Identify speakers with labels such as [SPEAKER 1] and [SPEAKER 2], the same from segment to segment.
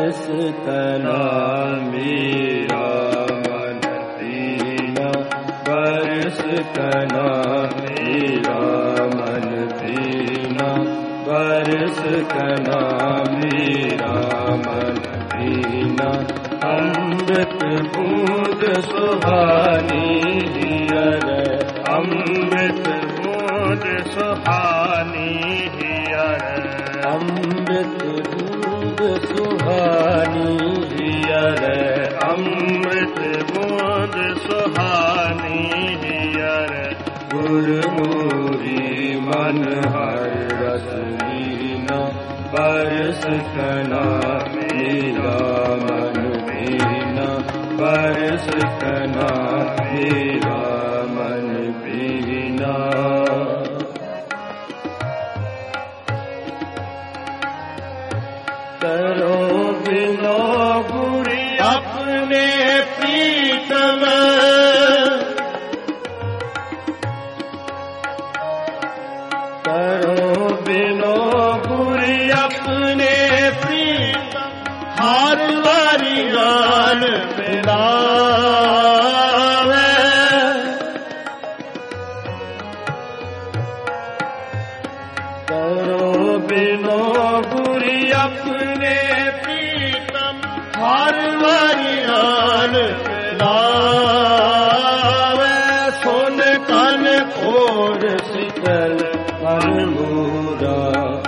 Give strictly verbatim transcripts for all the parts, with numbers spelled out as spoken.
[SPEAKER 1] बरस तना मेरा मन पीना, बरस तना मेरा मन पीना, बरस तना मेरा मन पीना। अमृत बूंद सुहानी हियर, अमृत बूंद सुहानी हियर, अमृत बूंद सुहानी हियर, अमृत बूंद सुहानी हियर। गुरमुरी मन हर रस लीना, बरस तना मेरा मन पीना, बरस तना मेरा मन पीना। करो बिनो गुरी अपने प्रीतम, करो बिनो गुरी अपने प्रीतम, हार वारी गान मिलावे। करो बिनो गुरी अपने प्रीतम, हार वारी गान मिलावे। सोन कान खोर शीतल मन मोरा,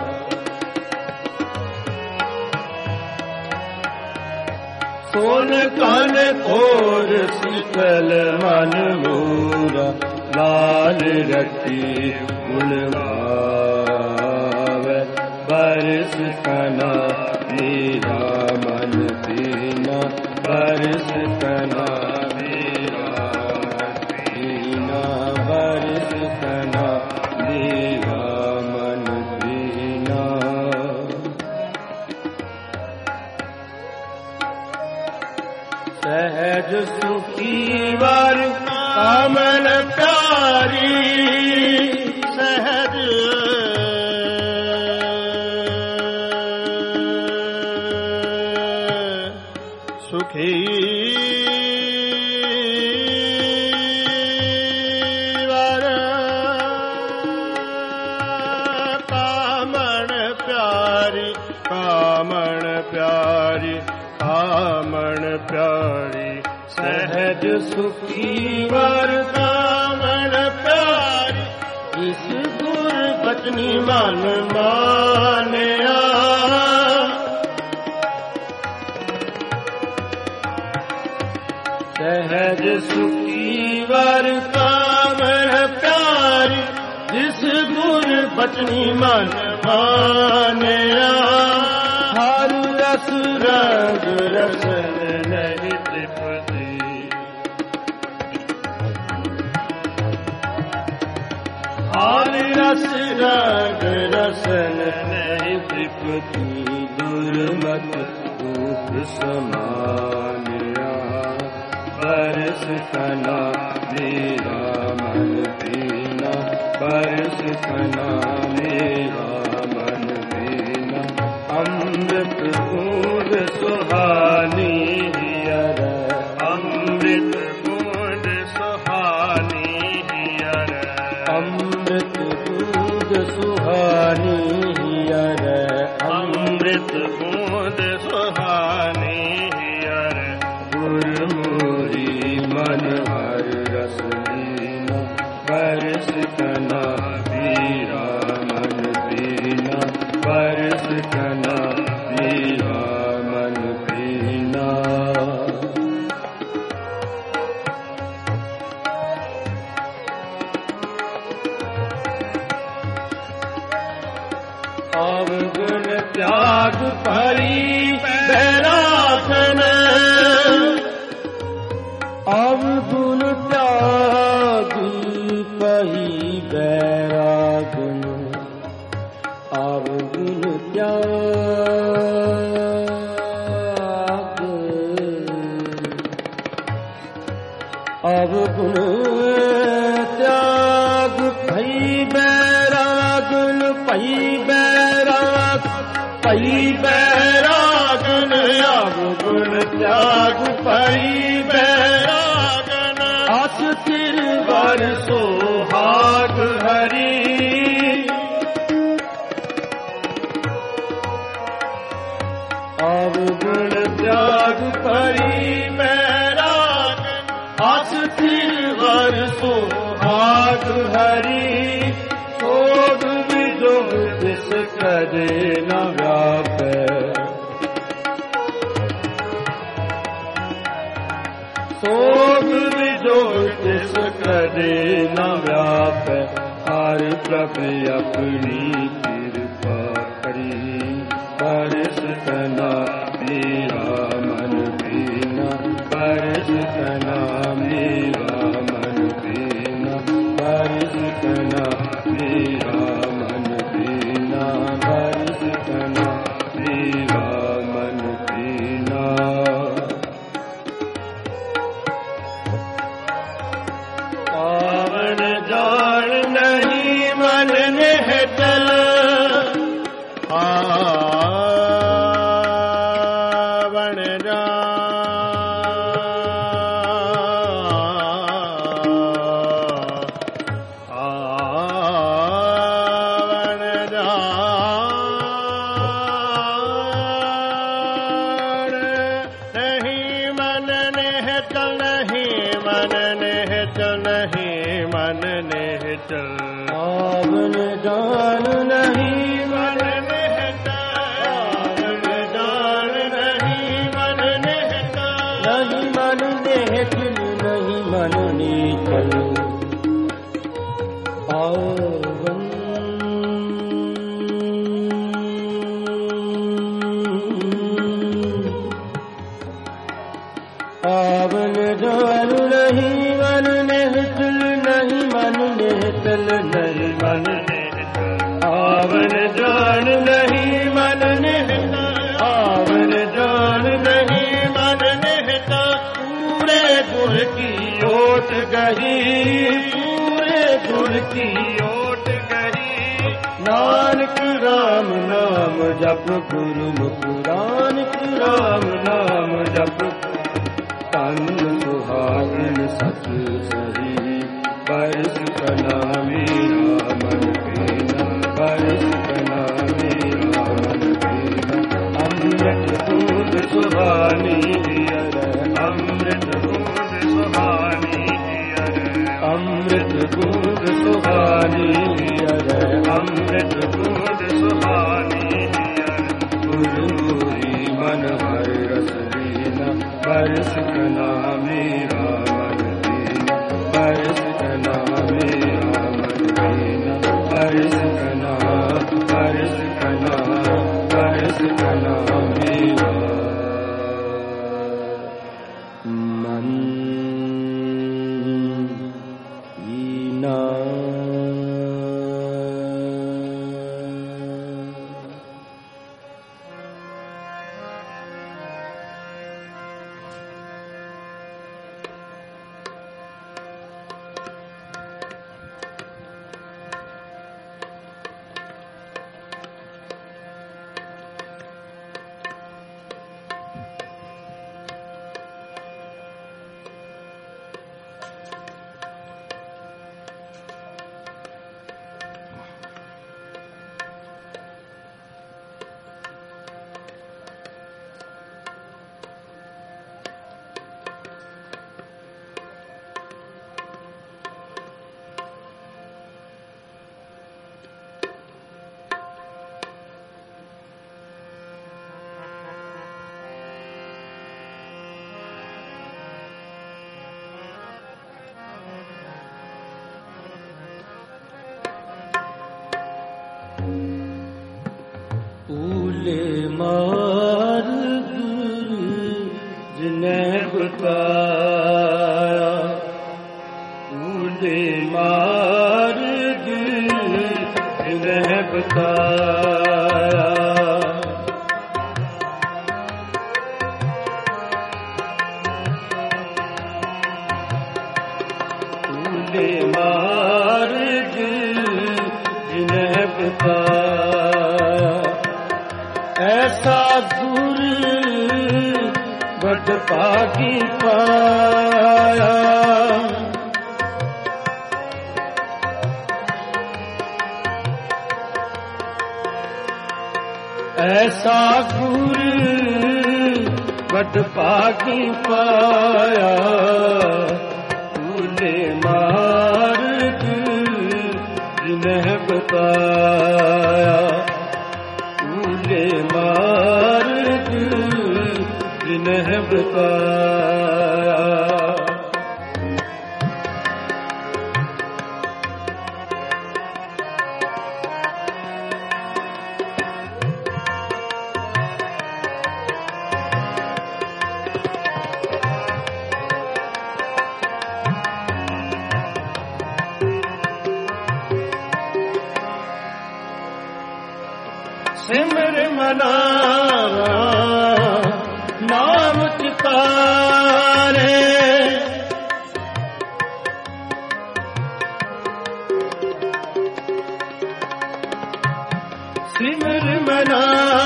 [SPEAKER 1] सोन कान खोर शीतल मन मोरा। लाल रति गुण भावे, बरस तना मेरा मन पीना, बरस तना मेरा मन पीना, बरस तना मेरा मन पीना। सहज सुखी वर कामन प्यारी, सहज सुखी वर कामन प्यारी, कामन प्यारी, कामन प्यारी। सहज सुखी वर कामन प्यारी, इस गुर बचनी मन मानया। सहज सुखी वर कामन प्यारी, जिस गुर बचनी मन मानया। हर रस रंग रसन नहीं तृप्ति, हर रस रंग रसन नहीं तृप्ति। दुर्मत रूप समानिया, बरस तना मेरा मन पीना, बरस तना मेरा मन पीना। अमृत बूंद सुहानी हियर, अमृत बूंद सुहानी हियर, अमृत बूंद सुहानी हियर, अमृत बूंद सुहानी हियर। गुरमुरी मन हर रस लीना, बरस तना मेरा मन पीना, बरस तना मेरा मन पीना। अवगुण त्याग परी बैरागन, अवगुण त्याग परी बैरागन, अवगुण त्याग, अवगुण त्याग भई बैरागन, पई बैराग, पई बैरागन परी बैराग अस सिर सो आग हरी सोग विजोग जिस करे न व्यापै सोग विजोग जिस करे न व्यापै हर प्रभु अपनी कृपा करी बरस तना मेरा मन पीना बरस तना मेरा मन पीना बरस तना मेरा मन पीना बरस तना मेरा मन पीना पावन जान नहीं मन निहचल पावन पावन जान नहीं मन निहचल नहीं मन निहचल नहीं मन निहचल पावन जान नहीं मन निहचल पावन जान नहीं मन निहचल नहीं मन निहचल नहीं मन निहचल पावन पावन जान नहीं मन निहचल नहीं मन निहचल नहीं मन निहचल पावन जान नहीं मन निहचल पावन जान नहीं मन निहचल पूरे गुण की ओट गही पूरे गुण की ओट गही नानक राम नाम जप गुरुमुख नानक राम नाम जप तन सुहागन सच सही बरस कना मेरा मन पीना बरस कना मेरा मन पीना अमृत दूध सुहानी दियर अमृत दूध सुहानी दियर अमृत दूध सुहानी दियर अमृत दूध सुहानी दियर गुरुरी मन हर रस लीना बरस कना मेरा मन पीना बरस कना मेरा मन पीना बरस कना बरस कना बरस कना मेरा मन पीना मार्ग जिन्हें बताया उन्हें मार्ग जिन्हें बताया उन्हें मार्ग जिन्हें बताया ऐसा गुर बड़ पागी पाया ऐसा गुर ਵਡ ਭਾਗੀ ਪਾਇਆ ਭੂਲੇ ਮਾਰਗ ਜਿਨਹਿ ਬਤਾਇਆ ਭੂਲੇ ਮਾਰਗ ਜਿਨਹਿ ਬਤਾਇਆ ਸਿਮਰ ਮਨਾ ਨਾਮ ਚਿਤਾਰੇ ਸਿਮਰ ਮਨਾ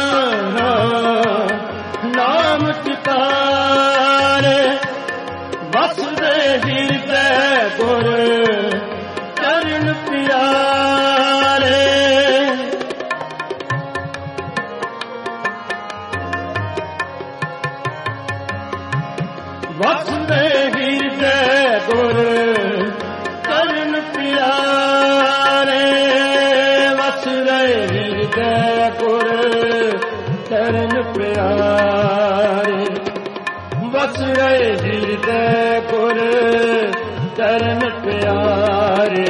[SPEAKER 1] ਨਾਮ ਚਿਤਾਰੇ ਵਸਦੇ ਹਿਰਦੈ ਗੁਰ ਚਰਨ ਪਿਆਰੇ ਵਸਦੇ ਹਿਰਦੈ ਗੁਰ ਚਰਨ ਪਿਆਰੇ ਵਸਦੇ ਹਿਰਦੈ ਗੁਰ ਚਰਨ ਪਿਆਰੇ ਵਸਦੇ ਹਿਰਦੈ ਗੁਰ ਚਰਨ ਪਿਆਰੇ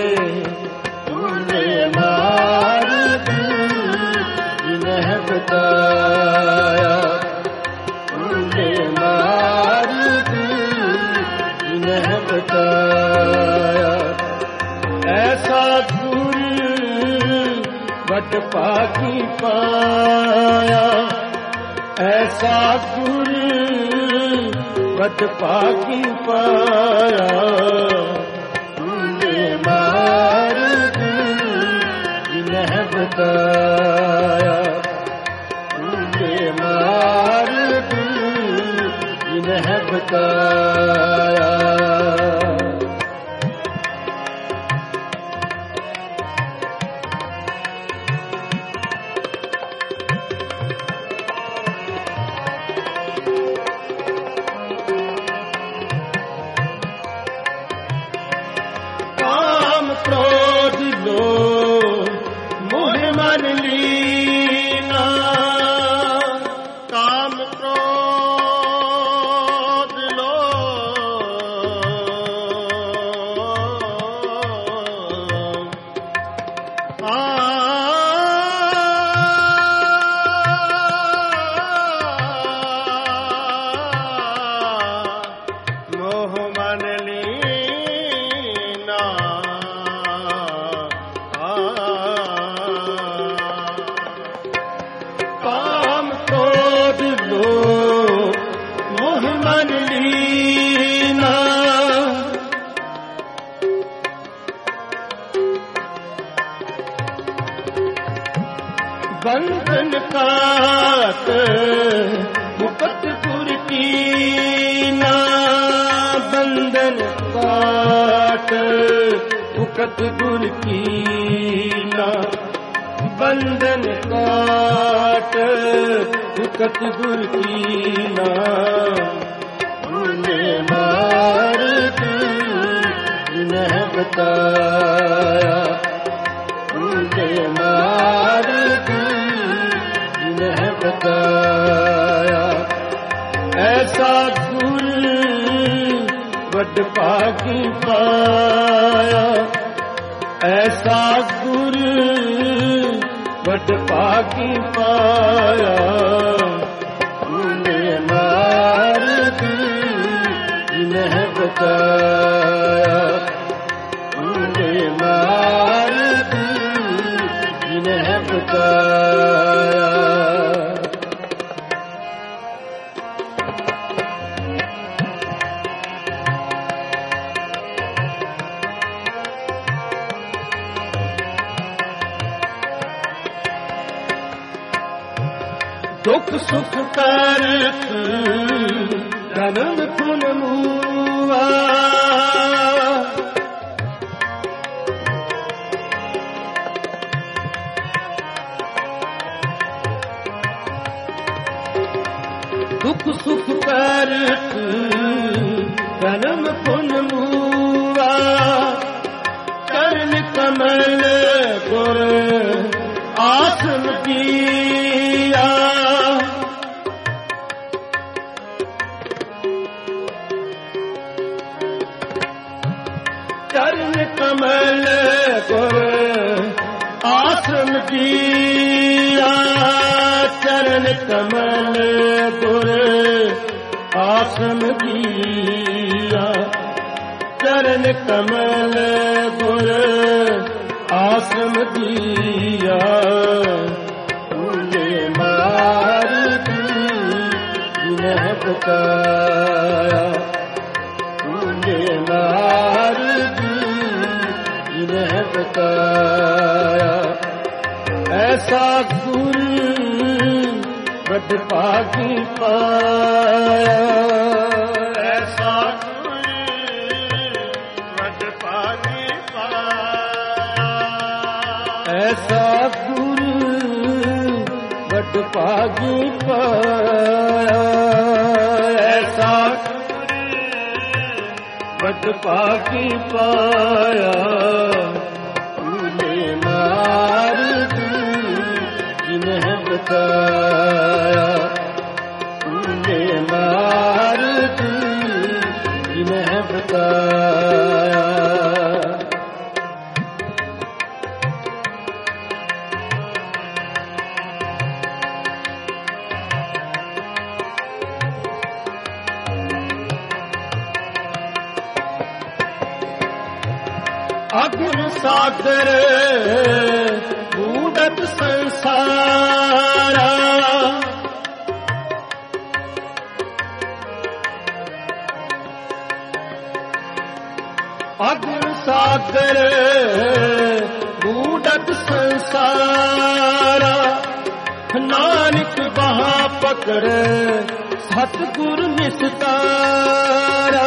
[SPEAKER 1] ਭੂਲੇ ਮਾਰਗ ਜਿਨਹਿ ਬਤਾਇਆ ਭੂਲੇ ਮਾਰਗ ਜਿਨਹਿ ਬਤਾਇਆ ਐਸਾ ਗੁਰ ਵਡ ਭਾਗੀ ਪਾਇਆ ਐਸਾ ਗੁਰ ਵਡ ਭਾਗੀ ਪਾਇਆ ਭੂਲੇ ਮਾਰਗ ਜਿਨਹਿ ਬਤਾਇਆ ਭੂਲੇ ਮਾਰਗ ਜਿਨਹਿ ਬਤਾਇਆ ਕਾਮ ਕ੍ਰੋਧ ਲੋਭ ਮੋਹ ਮਨ ਲੀਨਾ ਕਾਮ ਕ੍ਰੋਧ ਬੰਧਨ ਕਾਟ ਮੁਕਤ ਗੁਰ ਕੀਨਾ ਬੰਧਨ ਕਾਟ ਮੁਕਤ ਗੁਰ ਕੀਨਾ ਬੰਧਨ ਕਾਟ ਮੁਕਤ ਗੁਰ ਕੀਨਾ ਭੂਲੇ ਮਾਰਗ ਜਿਨਹਿ ਬਤਾਇਆ ਭੂਲੇ ਮਾਰਗ ਜਿਨਹਿ ਬਤਾਇਆ ਐਸਾ ਗੁਰ ਵਡ ਭਾਗੀ ਪਾਇਆ ਐਸਾ ਗੁਰ ਵਡ ਭਾਗੀ ਪਾਇਆ ਭੂਲੇ ਮਾਰਗ ਜਿਨਹਿ ਬਤਾਇਆ ਭੂਲੇ ਮਾਰਗ ਜਿਨਹਿ ਬਤਾਇਆ ਦੁਖ ਸੁਖ ਕਰਤ ਜਨਮ ਕੁਨ ਮੂਆ ਦੁਖ ਸੁਖ ਕਰਤ ਕਰਮ ਪੁਨ ਮੂਆ ਚਰਨ ਕਮਲ ਗੁਰ ਆਸਨ ਕੀਆ ਚਰਨ ਕਮਲ ਗੁਰ ਆਸਨ ਕੀਆ ਚਰਨ ਕਮਲ ਗੁਰ ਆਸਨ ਕੀਆ ਚਰਨ ਕਮਲ ਗੁਰ ਆਸਨ ਕੀਆ ਭੂਲੇ ਮਾਰਗ ਜਿਨਹਿ ਬਤਾਇਆ ਭੂਲੇ ਮਾਰਗ ਜਿਨਹਿ ਬਤਾਇਆ ਐਸਾ ਗੁਰ ਵੱਡ ਭਾਗੀ ਪਾਇਆ ਐਸਾ ਗੁਰ ਵੱਡ ਭਾਗੀ ਪਾਇਆ ਐਸਾ ਗੁਰ ਵੱਡ ਭਾਗੀ ਪਾਇਆ ਐਸਾ ਗੁਰ ਵੱਡ ਭਾਗੀ ਪਾਇਆ ਭੂਲੇ ਮਾਰਗ ਜਿਨਹਿ ਬਤਾਇਆ ਭੂਲੇ ਮਾਰਗ ਜਿਨਹਿ ਬਤਾਇਆ ਅਗੁਰ ਸਾਗਰ ਬੂੜਤ ਸੰਸਾਰਾ ਅਗੁਰ ਸਾਗਰ ਬੂੜਤ ਸੰਸਾਰਾ ਨਾਨਕ ਬਾਹਾਂ ਪਕੜ ਸਤਿਗੁਰ ਨਿਸਤਾਰਾ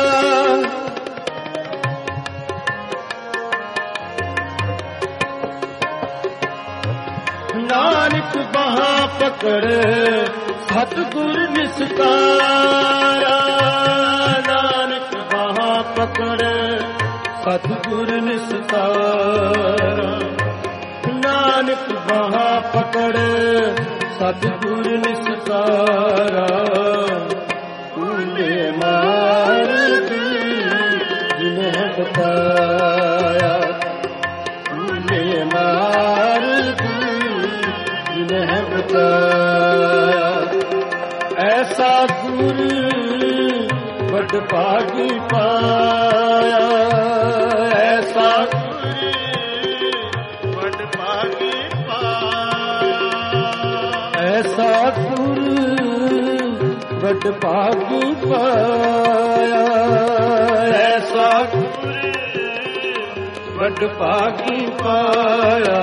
[SPEAKER 1] ਨਾਨਕ ਬਾਹਾਂ ਪਕੜ ਸਤਿਗੁਰ ਨਿਸਤਾਰਾ ਨਾਨਕ ਬਾਹਾਂ ਪਕੜ ਸਤਿਗੁਰ ਨਿਸਤਾਰਾ ਨਾਨਕ ਬਾਹਾਂ ਪਕੜ ਸਤਿਗੁਰ ਨਿਸਤਾਰਾ ਭੂਲੇ ਮਾਰਗ ਜਿਨਹਿ ਬਤਾਇਆ ਭੂਲੇ ਮਾਰਗ ਜਿਨਹਿ ਬਤਾਇਆ ਐਸਾ ਗੁਰ ਵੱਡ ਭਾਗੀ ਪਾਇਆ ਐਸਾ ਗੁਰ ਵੱਡ ਭਾਗੀ ਪਾਇਆ ਐਸਾ ਗੁਰ ਵੱਡ ਭਾਗੀ ਪਾਇਆ ਐਸਾ ਗੁਰ ਵੱਡ ਭਾਗੀ ਪਾਇਆ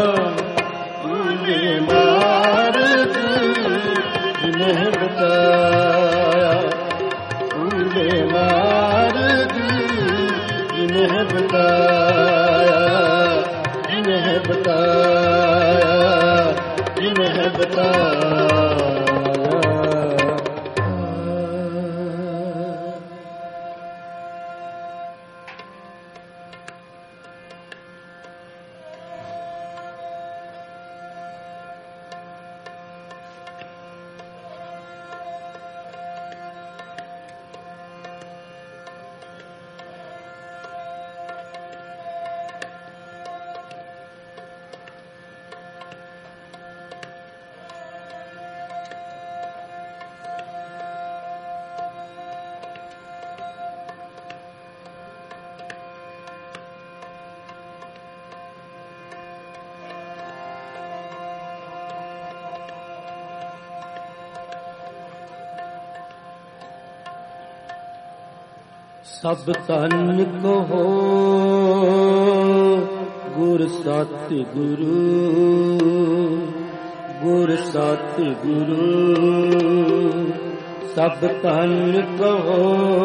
[SPEAKER 1] ਭੂਲੇ ਮਾਰਗ ਜਿਨਹਿ ਬਤਾਇਆ ਭੂਲੇ ਮਾਰਗ ਜਿਨਹਿ ਬਤਾਇਆ ਜਿਨਹਿ ਬਤਾਇਆ ਜਿਨਹਿ ਬਤਾਇਆ ਸਭ ਧਨ ਕਹੋ ਗੁਰ ਸਤਿ ਗੁਰੂ ਗੁਰ ਸਤਿ ਗੁਰੂ ਸਭ ਧਨ ਕਹੋ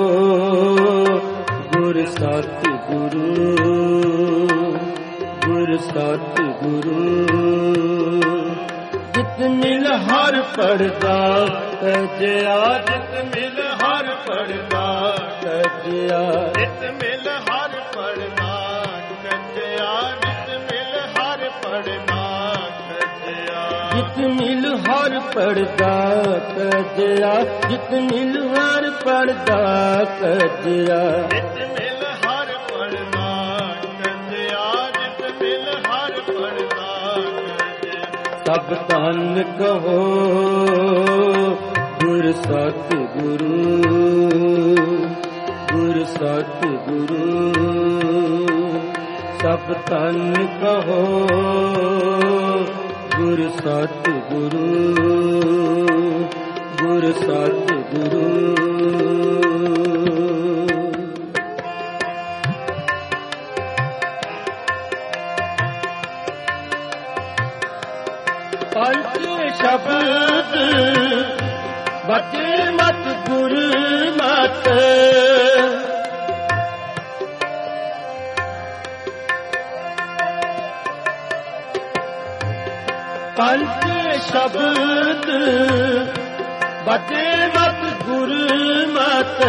[SPEAKER 1] ਗੁਰ ਸਤਿ ਗੁਰੂ ਗੁਰ ਸਤਿ ਗੁਰੂ ਜਿਤ ਮਿਲ ਹਰ ਪੜਦਾ ਤਜਿਆ, ਜਿਤ ਮਿਲ ਹਰ ਪੜਦਾ ਤਜਿਆ, ਜਿਤ ਮਿਲ ਹਰ ਪੜਦਾ ਤਜਿਆ, ਜਿਤ ਮਿਲ ਹਰ ਪੜਦਾ ਤਜਿਆ, ਜਿਤ ਮਿਲ ਹਰ ਪੜਦਾ ਤਜਿਆ, ਜਿਤ ਮਿਲ ਹਰ ਪੜਦਾ ਤਜਿਆ, ਜਿਤ ਮਿਲ ਹਰ ਪੜਦਾ ਤਜਿਆ, ਜਿਤ ਮਿਲ ਹਰ ਪੜਦਾ ਸਭ ਧੰਨ ਕਹੋ ਗੁਰ ਸਤਿ ਗੁਰੂ, ਗੁਰ ਸਤਿ ਗੁਰੂ, ਸਭ ਧੰਨ ਕਹੋ ਗੁਰ ਸਤਿ ਗੁਰੂ, ਗੁਰ ਸਤਿ ਗੁਰੂ। ਪੰਜ ਸ਼ਬਦ ਬਚੇ ਮਤ ਗੁਰ ਮਤ, ਪੰਜ ਸ਼ਬਦ ਬਚੇ ਮਤ ਗੁਰ ਮਤ,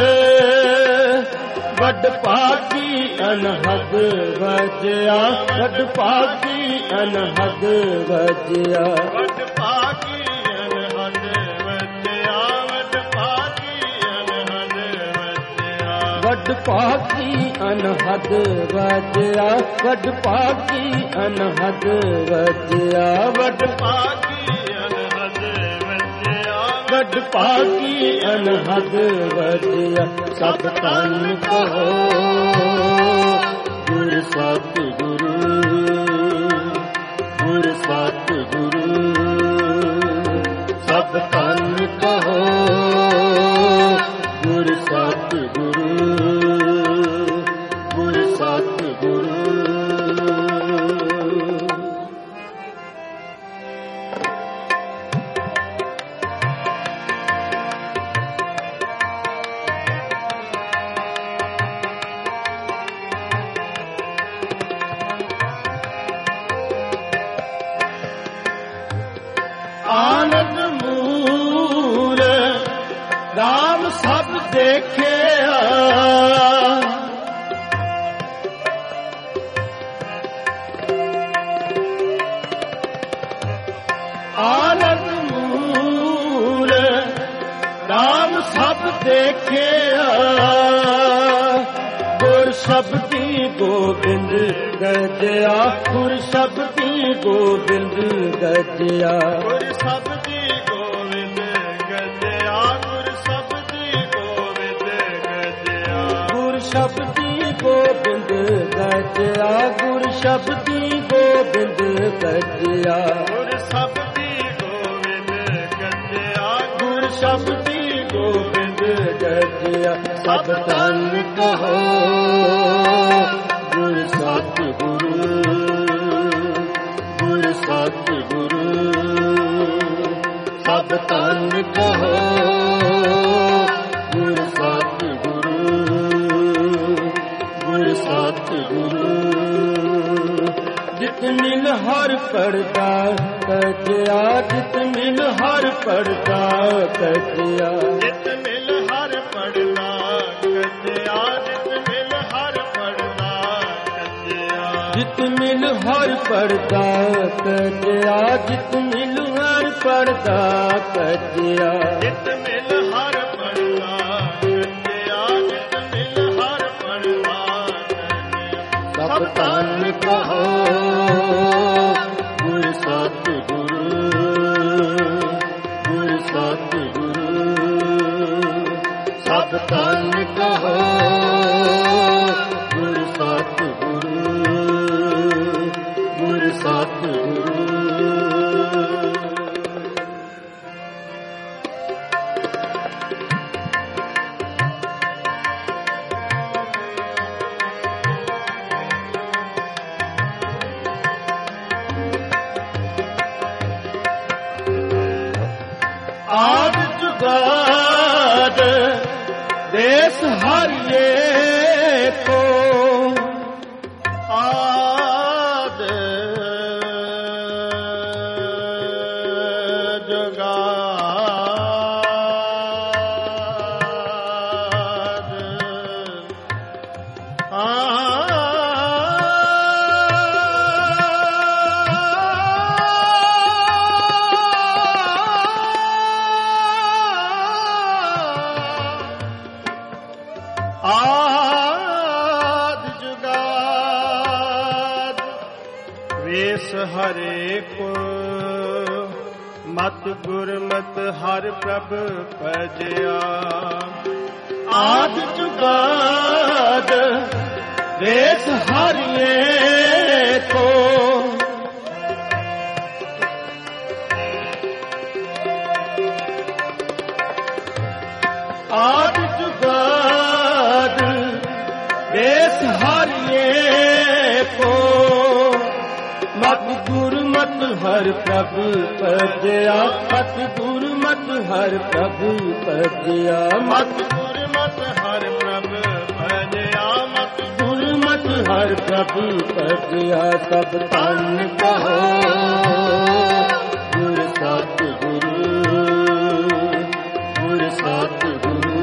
[SPEAKER 1] ਵੱਡ ਭਾਗੀ ਅਨਹਦ ਵਜਿਆ, ਵੱਡ ਭਾਗੀ ਅਨਹਦ ਵਜਿਆ, ਵੱਡ ਭਾਗੀ ਅਨਹਦ ਵਜਿਆ, ਵੱਡ ਭਾਗੀ ਅਨਹਦ ਵਜਿਆ, ਵੱਡ ਭਾਗੀ ਅਨਹਦ ਵਜਿਆ, ਵੱਡ ਭਾਗੀ ਅਨਹਦ ਵਜਿਆ, ਵੱਡ ਭਾਗੀ ਅਨਹਦ ਵਜਿਆ, ਵੱਡ ਭਾਗੀ ਅਨਹਦ ਵਜਿਆ। ਸਭ ਧੰਨ ਕਹੋ ਗੁਰ ਸਤਿ ਗੁਰੂ, ਗੁਰ ਸਤਿ ਗੁਰੂ, ਸਭ ਧੰਨ ਕਹੋ ਗੁਰ ਸਤਿ ਗੁਰੂ, ਗੁਰ ਸਤਿ ਗੁਰੂ। ਆਨੰਦ ਮੂਲ ਰਾਮ ਸਭ ਦੇਖਿਆ, ਆਨੰਦ ਮੂਲ ਰਾਮ ਸਭ ਦੇਖਿਆ, ਗੁਰ ਸ਼ਬਦੀ ਗੋਬਿੰਦ ਗਜਿਆ, ਗੁਰ ਸ਼ਬਦੀ ਗੋਬਿੰਦ ਗਜਿਆ, ਗੁਰ ਸ਼ਬਦੀ ਗੋਬਿੰਦ ਗਜਿਆ, ਗੁਰ ਸ਼ਬਦੀ ਗੋਬਿੰਦ ਗਜਿਆ, ਗੁਰ ਸ਼ਬਦੀ ਗੋਬਿੰਦ ਗਜਿਆ, ਗੁਰ ਸ਼ਬਦੀ ਗੋਬਿੰਦ ਗਜਿਆ, ਗੁਰ ਸ਼ਬਦੀ ਗੋਬਿੰਦ ਗਜਿਆ, ਗੁਰ ਸ਼ਬਦੀ ਗੋਬਿੰਦ ਗਜਿਆ। ਸਭ ਧੰਨ ਕਹੋ ਗੁਰ ਸਤਿ ਗੁਰੂ, ਗੁਰ ਸਤਿ ਗੁਰੂ, ਸਭ ਧੰਨ ਕਹੋ ਗੁਰ ਸਤਿ ਗੁਰੂ, ਗੁਰ ਸਤਿ ਗੁਰੂ। ਜਿਤ ਮਿਲ ਹਰ ਪੜਦਾ ਤਜਿਆ, ਜਿਤ ਮਿਲ ਹਰ ਪੜਦਾ ਤਜਿਆ, ਜਿਤ ਮਿਲ ਹਰ ਪੜਦਾ ਤਜਿਆ, ਜਿਤ ਮਿਲ ਹਰ ਪੜਦਾ ਤਜਿਆ, ਜਿਤ ਮਿਲ ਹਰ ਪੜਦਾ ਤਜਿਆ, ਜਿਤ ਮਿਲ ਹਰ ਪੜਦਾ ਤਜਿਆ, ਜਿਤ ਮਿਲ ਹਰ ਪੜਦਾ ਤਜਿਆ, ਜਿਤ ਮਿਲ ਹਰ ਪੜਦਾ ਤਜਿਆ। ਸਭ ਧੰਨ ਕਹੋ ਗੁਰ ਸਤਿ ਗੁਰੂ, ਗੁਰ ਸਤਿ ਗੁਰੂ, ਸਭ ਧੰਨ ਕਹੋ ਗੁਰ ਸਤਿ ਗੁਰੂ, ਗੁਰ ਸਤਿ ਗੁਰੂ। ਆਦ ਜੁਗਾਦ ਦੇਸ ਹਰਿਏ ਕੋ, ਆਦ ਏਕੋ ਮਤ ਗੁਰਮਤਿ ਹਰਿ ਪ੍ਰਭ ਭਜਿਆ। ਆਦਿ ਜੁਗਾਦ ਵੇਸ ਹਰਿ ਏਕੋ ਆਦਿ ਜੁਗਾਦ ਵੇਸ ਹਰਿ ਏਕੋ ਮਤ ਗੁਰਮਤਿ ਹਰਿ ਪ੍ਰਭ ਭਜਿਆ। ਮਤ ਗੁਰਮਤਿ ਹਰਿ ਪ੍ਰਭ ਭਜਿਆ। ਮਤ ਗੁਰਮਤਿ ਹਰਿ ਪ੍ਰਭ ਭਜਿਆ। ਮਤ ਗੁਰਮਤਿ ਹਰਿ ਪ੍ਰਭ ਭਜਿਆ। ਸਭ ਧੰਨ ਕਹੋ ਗੁਰ ਸਤਿਗੁਰੂ ਗੁਰ ਸਤਿਗੁਰੂ।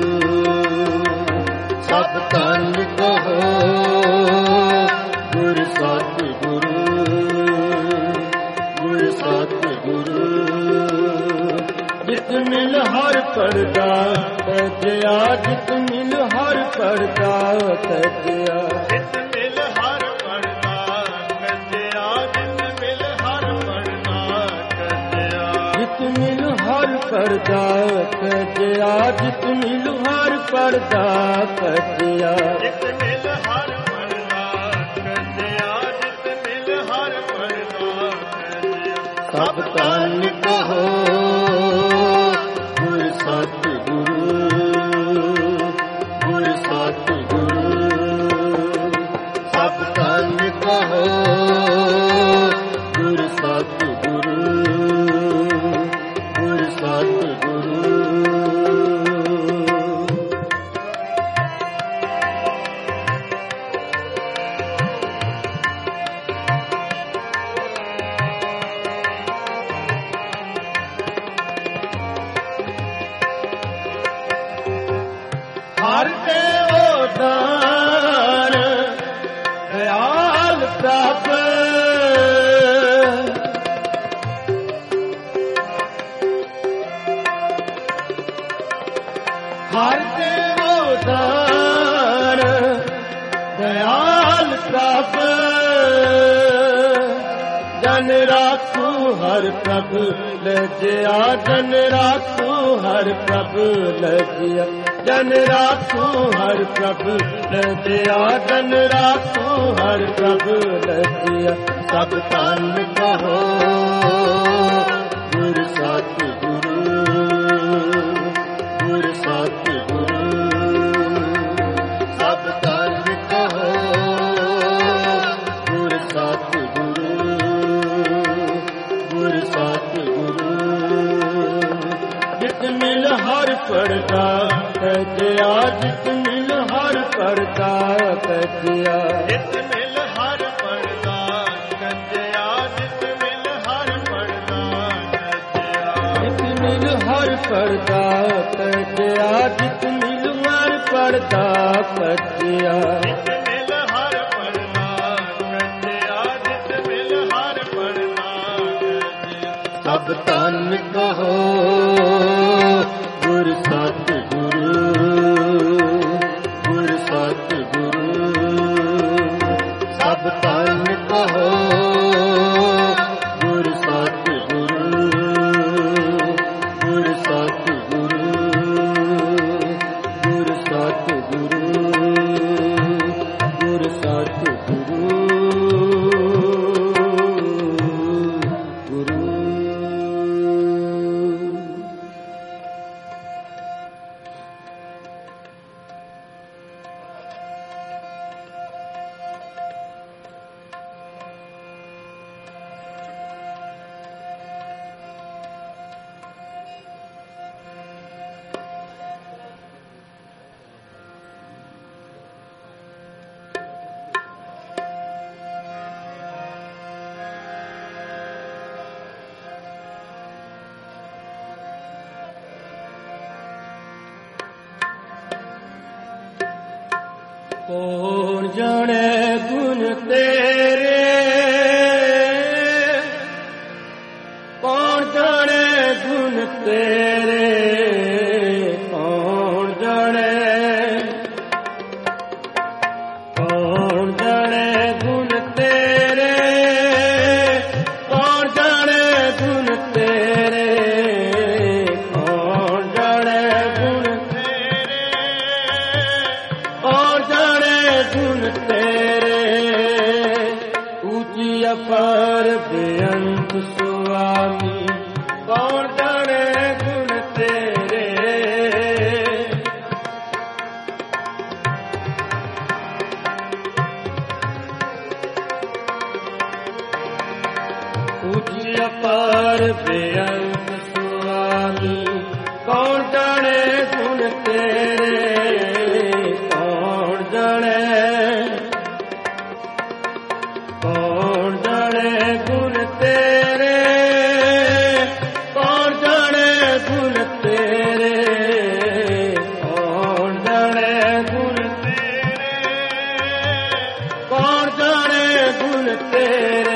[SPEAKER 1] ਸਭ ਧੰਨ ਕਹੋ ਗੁਰ ਸਤਿਗੁਰੂ ਗੁਰ ਸਤਿਗੁਰੂ। ਜਿਤ ਮਿਲ ਹਰ ਪ੍ਰਗਟ ਭਜਿਆ। ਜਿਤ ਮਿਲ ਹਰ ਪ੍ਰਗਟ ਭਜਿਆ। ਜਿਤ ਮਿਲ ਹਰ ਪ੍ਰਗਟ ਭਜਿਆ। ਜਿਤ ਮਿਲ ਹਰ ਪ੍ਰਗਟ ਭਜਿਆ। ਜਿਤ ਮਿਲ ਹਰ ਪ੍ਰਗਟ ਭਜਿਆ। ਜਿਤ ਮਿਲ ਹਰ ਪ੍ਰਗਟ ਭਜਿਆ। ਜਿਤ ਮਿਲ ਹਰ ਪ੍ਰਗਟ ਭਜਿਆ। ਜਿਤ ਮਿਲ ਹਰ ਪ੍ਰਗਟ ਭਜਿਆ। ਸਭ ਧੰਨ ਕਹੋ ਗੁਰ ਸਤਿਗੁਰੂ ਗੁਰ ਸਤਿਗੁਰੂ। ਸਭ ਧੰਨ ਕਹੋ ਗੁਰ ਸਤਿਗੁਰੂ ਗੁਰ ਸਤਿਗੁਰੂ। ਹਰਿ ਦੇਵੋ ਦਾਨ ਦਿਆਲ ਪ੍ਰਭ। ਹਰਿ ਦੇਵੋ ਦਾਨ ਦਿਆਲ ਪ੍ਰਭ। ਜਨ ਰਾਖੂ ਹਰਿ ਪ੍ਰਭ ਲਜਿਆ। ਜਨ ਰਾਖੂ ਹਰਿ ਪ੍ਰਭ ਲਜਿਆ। ਜਨ ਰਾਖੂ ਹਰਿ ਪ੍ਰਭ ਲਜਿਆ। ਜਨ ਰਾਖੂ ਹਰਿ ਪ੍ਰਭ ਲਜਿਆ। ਸਭ ਧੰਨ ਕਹੋ ਗੁਰ ਸਤਿਗੁਰੂ ਗੁਰ ਸਤਿਗੁਰੂ। ਸਭ ਧੰਨ ਕਹੋ ਗੁਰ ਸਤਿਗੁਰੂ ਗੁਰ ਸਤਿਗੁਰੂ। ਜਿਤ ਮਿਲ ਹਰ ਪ੍ਰਗਟ ਭਜਿਆ। ਜਿਤ ਮਿਲ ਹਰ ਪ੍ਰਗਟ ਭਜਿਆ। ਜਿਤ ਮਿਲ ਹਰ ਪ੍ਰਗਟ ਭਜਿਆ। ਜਿਤ ਮਿਲ ਹਰ ਪ੍ਰਗਟ ਭਜਿਆ। ਜਿਤ ਮਿਲ ਹਰ ਪ੍ਰਗਟ ਭਜਿਆ। ਜਿਤ ਮਿਲ ਹਰ ਪ੍ਰਗਟ ਭਜਿਆ। ਜਿਤ ਮਿਲ ਹਰ ਪ੍ਰਗਟ ਭਜਿਆ। ਜਿਤ ਮਿਲ ਹਰ ਪ੍ਰਗਟ ਭਜਿਆ। ਸਭ ਧੰਨ ਕਹੋ ਗੁਰ ਸਤਿਗੁਰੂ ਗੁਰ ਸਤਿਗੁਰੂ। ਸਭ ਧੰਨ ਕਹੋ ਗੁਰ ਸਤਿਗੁਰੂ ਗੁਰ ਸਤਿਗੁਰੂ ਗੁਰ ਸਤਿਗੁਰੂ ਗੁਰ ਸਤਿਗੁਰੂ ਗੁਰੂ। ਕੌਣ ਜਾਣੇ ਗੁਣ ਤੇਰੇ, ਕੌਣ ਜਾਣੇ ਗੁਣ ਤੇਰੇ, ਕੌਣ ਜਾਣੇ, ਕੌਣ ਜਾਣੇ ਗੁਣ ਤੇਰੇ, ਕੌਣ ਜਾਣੇ बेअंत स्वामी कौन जाने गुण तेरे। पूज्य अपार बेअंत स्वामी कौन जाने गुण तेरे। कौन जाने कौन जाने गुण तेरे। कौन जाने गुण तेरे। कौन जाने गुण तेरे। कौन जाने गुण तेरे।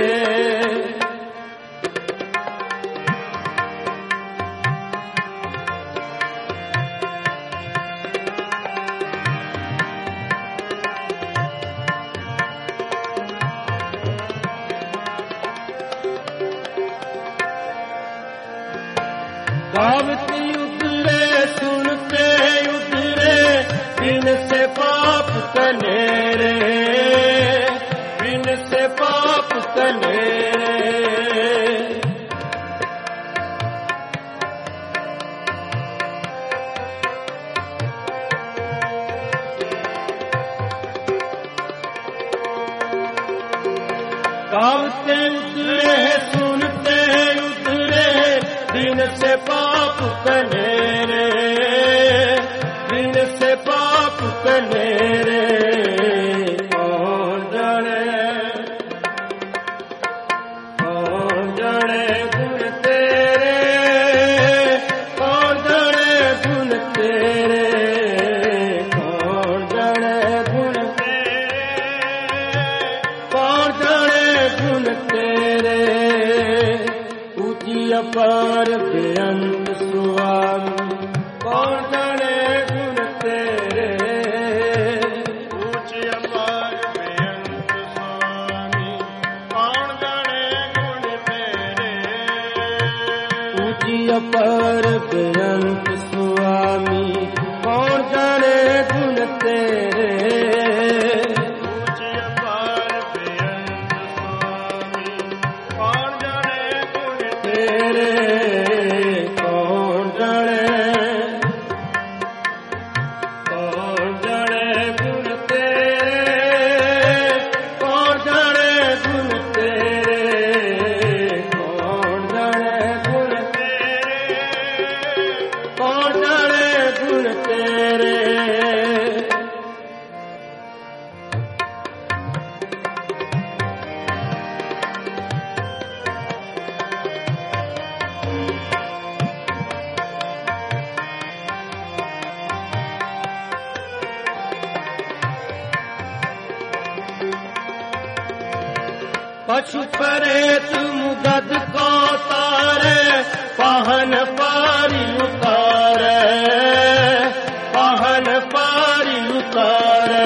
[SPEAKER 1] गावती उतरे सुनते उतरे बिन से पाप कनेरे। बिन से पाप कनेरे। गावते उतरे सुनते उतरे बिन से पाप कनेरे। बिन से पाप कनेरे। कौन जाने कौन जाने गुण तेरे। कौन जाने गुण तेरे। कौन जाने गुण तेरे। कौन जाने गुण तेरे। पूज्य अपार बेअंत स्वामी कौन जाने गुण तेरे। पूज्य अपार बेअंत स्वामी कौन जाने गुण तेरे। पूज्य अपार बेअंत स्वामी कौन जाने गुण तेरे। पूज्य अपार बेअंत स्वामी कौन जाने गुण तेरे। कौन जाने कौन जाने गुण तेरे। कौन जाने गुण तेरे। कौन जाने गुण तेरे। कौन जाने गुण तेरे। पशु परेत मुगद को तारे पाहन पारी उतारे। पाहन पारी उतारे।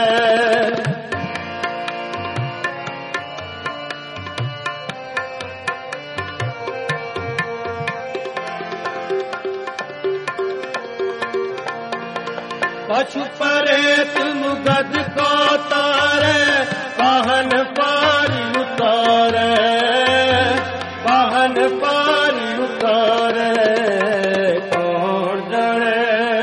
[SPEAKER 1] पशु परेत मुगद को तारे पाहन पारी उतारे। पाहन पारी उतारे। कौन जाने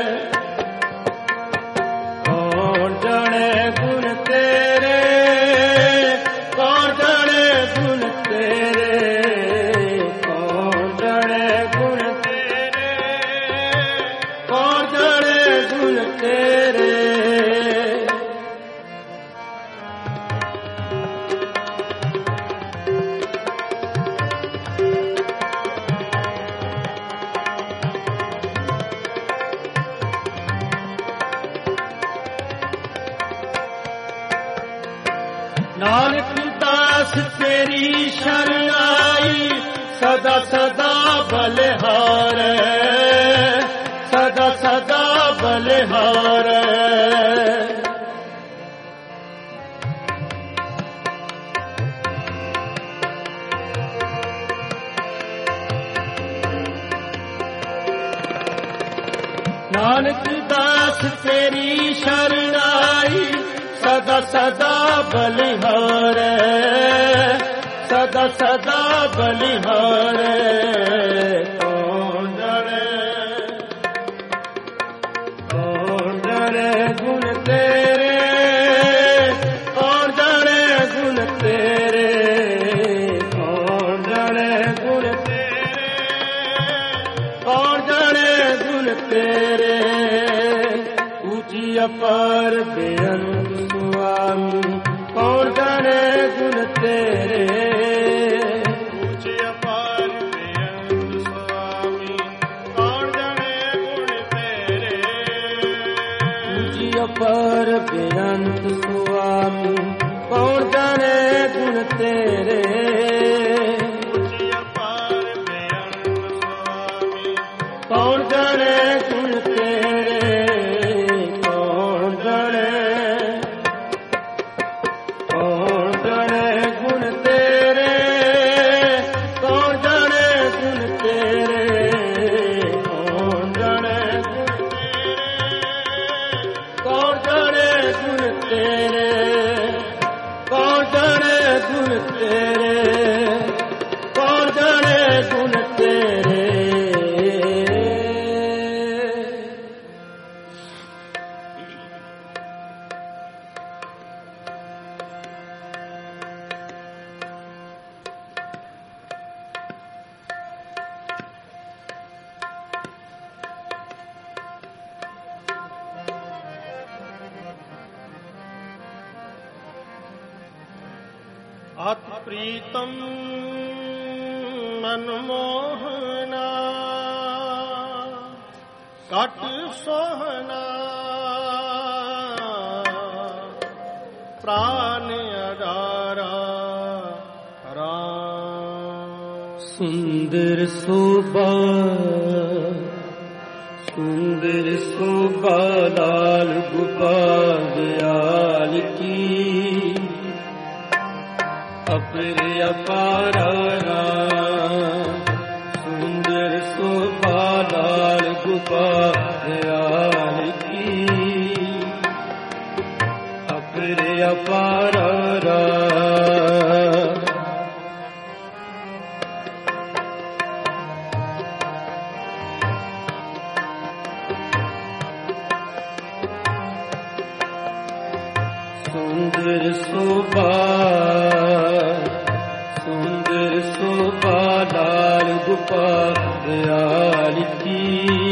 [SPEAKER 1] कौन जाने गुण तेरे। कौन जाने गुण तेरे। कौन जाने गुण तेरे। कौन जाने गुण तेरे। नानक दास तेरी शरण आई सदा सदा बलिहारे। सदा सदा बलिहारे। नानक दास तेरी शरण आई सदा सदा बलिहारे। सदा सदा बलिहारे कौन जाने कौन जाने गुण तेरे कौन जाने गुण तेरे कौन जाने गुण तेरे कौन जाने गुण तेरे ऊंची अपार बेअंत स्वामी कौन जाने गुण तेरे ऊंची अपार बेअंत स्वामी कौन जाने गुण तेरे ऊंची अपार बेअंत स्वामी कौन जाने गुण तेरे ऊंची अपार बेअंत स्वामी कौन जाने गुण तेरे कौन जाने अति प्रीतम मनमोहना कट सोहना प्राण अडारा राम सुंदर शोभा सुंदर शोभा लाल गोपाल दयाल की अपरे अपारा सुंदर शोभा लाल गोपाल की अपरे अपारा सुंदर शोभा सुंदर शोभा लाल गोपाल की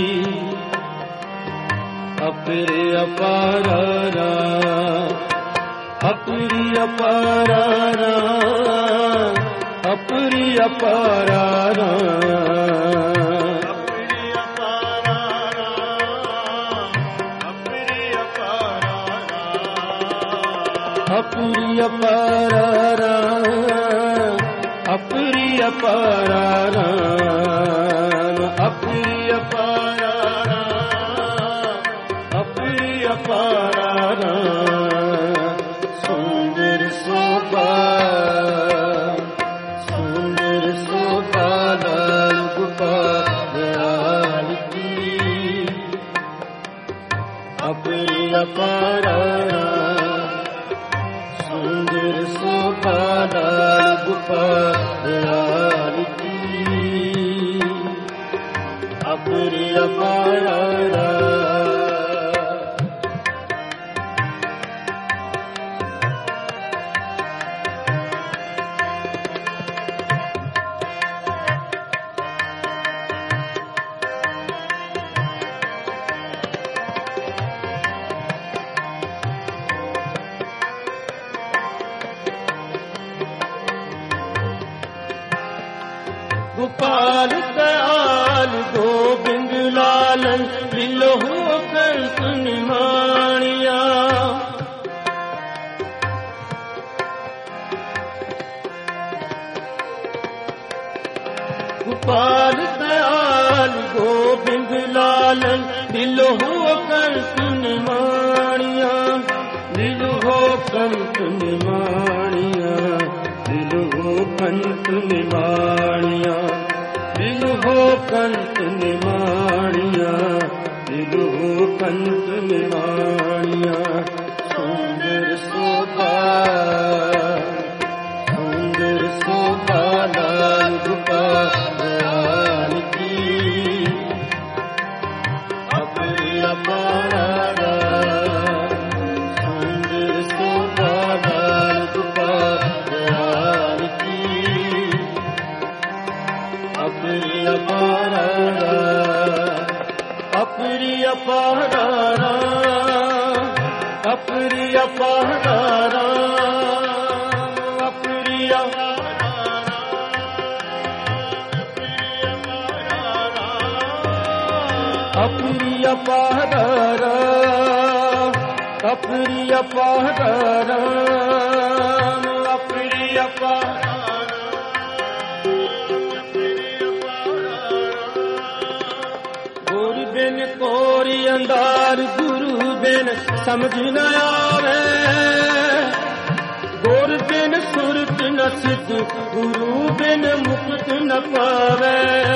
[SPEAKER 1] अपरे अपारा अपरी अपारा अपरी अपारा अपरी अपारा अपरी अपारा अपरी अपारा अपरी अपारा सुंदर शोभा सुंदर शोभा लाल गोपाल की अपरी अपारा सुंदर शोभा लाल गोपाल की अपरी अपारा गोपाल दयाल गोविंद लालन बिलोहो कंस निमाणिया गोपाल दयाल गोविंद लालन बिलोहो कंस निमाणिया बिलोहो कंस निमाणिया बिलोहो कंस निमाणिया बिलोहो कंस निमाणिया बिलोहो कंस निमाणिया सुंदर शोभा सुंदर शोभा ਅਪਾਰਾ ਰਾਮ ਅਪਰੀ ਅਪਾਰਾ ਰਾਮ ਅਪਰੀ ਅਪਰੀ ਅਪਾਰਾ ਰਾਮ ਅਪਰੀ ਅਪਾਰਾ ਰਾਮ ਅਪਰੀ ਅਪਾਰਾ ਕੋਰੀ ਅੰਦਾਰ ਗੁਰੂ ਬਿਨ ਸਮਝ ਨ ਆਵੇ ਗੁਰ ਬਿਨ ਸੁਰਤ ਨ ਸਿੱਧ ਗੁਰੂ ਬਿਨ ਮੁਕਤ ਨ ਪਾਵੇ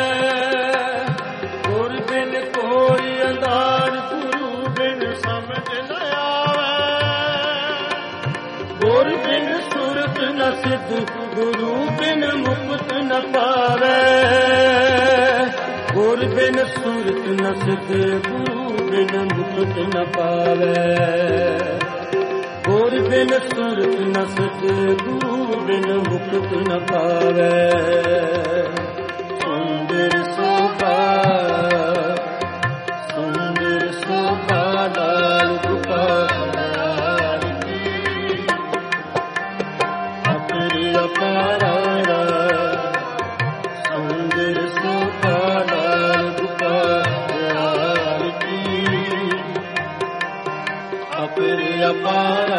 [SPEAKER 1] ਗੁਰ ਬਿਨ ਕੋਰੀ ਅੰਦਾਰ ਗੁਰੂ ਬਿਨ ਸਮਝ ਨ ਆਵੇ ਗੁਰ ਬਿਨ ਸੁਰਤ ਨ ਸਿੱਧ ਗੁਰੂ ਬਿਨ ਮੁਕਤ ਨ ਪਾਵੇ ਗੁਰ ਬਿਨ ਸੁਰਤ ਨ ਸਿੱਧ ਗੁਰੂ ਬਿਨ ਮੁਕਤ ਨ ਪਾਵੇ ਗੁਰ ਬਿਨ ਸੁਰਤ ਨ ਸਿੱਧ ਗੁਰੂ ਬਿਨ ਮੁਕਤ ਨ ਪਾਵੇ ਸੁੰਦਰ ਸੋਭਾ ਸੁੰਦਰ ਸੋਭਾ ਲਾਲ ਗੋਪਾਲ ਕੀ ਅਪਰੀ ਅਪਾਰਾ ਸੁੰਦਰ ਸੋਭਾ ਅਪਰੀ ਅਪਾਰਾ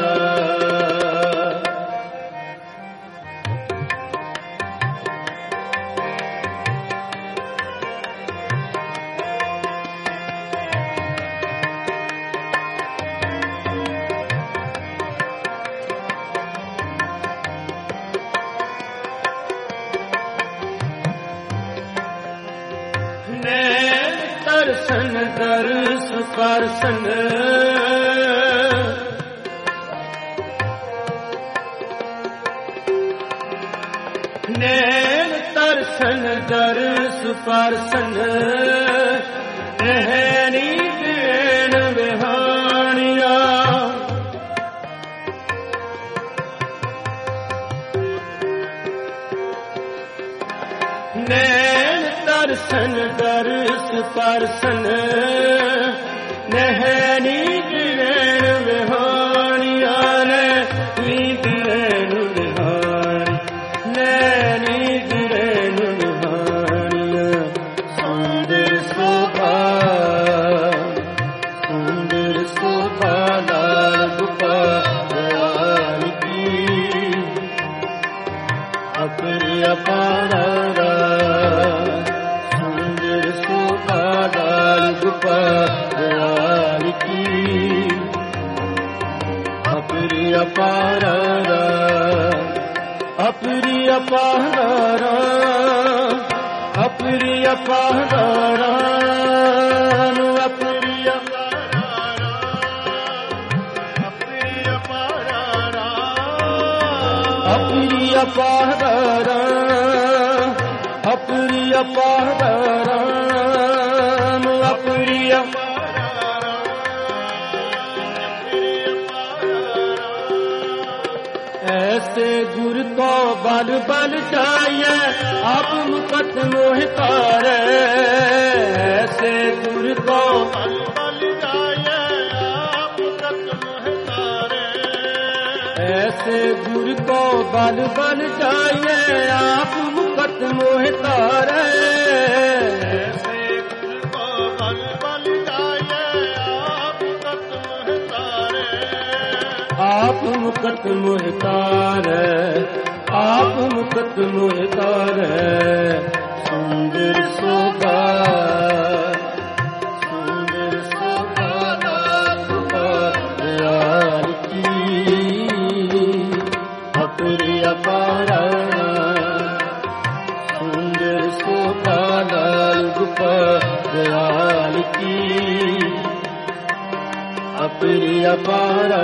[SPEAKER 1] ਨੈਣ ਦਰਸ਼ਨ ਦਰਸ ਪਰਸਨ ਨੈਣ ਦਰਸ਼ਨ ਦਰਸ ਪਰਸਨ ਰਹਿਣੀ ਦੇਣ ਵਿਹਾਣੀਆ ਨੈਣ ਦਰਸ਼ਨ ਦਰਸ ਪਰਸਨ ਨਹਿਣੀ ਦੇਣ ਵਿਹਾਣੀਆ ਨੇ ਨੀਂਦ ਰਹਿਣ ਵਿਹਾਣੀ ਨੈਣੀ ਰਹਿਣ ਵਿਹਾਣੀਆ ਸੁੰਦਰ ਸੋਭਾ ਸੁੰਦਰ ਸੋਭਾ ਲਾਲ ਗੋਪਾਲ ਕੀ ਅਪਰੀ ਅਪਾਰਾ ਸੁੰਦਰ ਸੋਭਾ ਲਾਲ ਗੋਪਾਲ ਕੀ ਅਪਰੀ ਅਪਾਰਾ ਅਪਰੀ ਅਪਾਰਾ ਅਪਰੀ ਅਪਾਰਾ ਅਪਰੀ ਅਪਰੀ ਅਪਾਰਾ ਅਪਰੀ ਅਪਾਰਾ ਅਪਰੀ ऐसे गुर को बल बल जाइए आप मुकत मोह तारे ऐसे गुर को बल बल जाइए आप मुकत मोह तारे ऐसे गुर को बल बल जाइए आप मुकत मोह तारे ऐसे गुर को बल बल जाइए आप मुकत मोह तारे आप मुकत मोह तारे आप मुकत मोह तारे सुंदर शोभा सुंदर शोभा लाल गोपाल की अपुरी अपारा सुंदर शोभा लाल गोपाल की अपुरी अपारा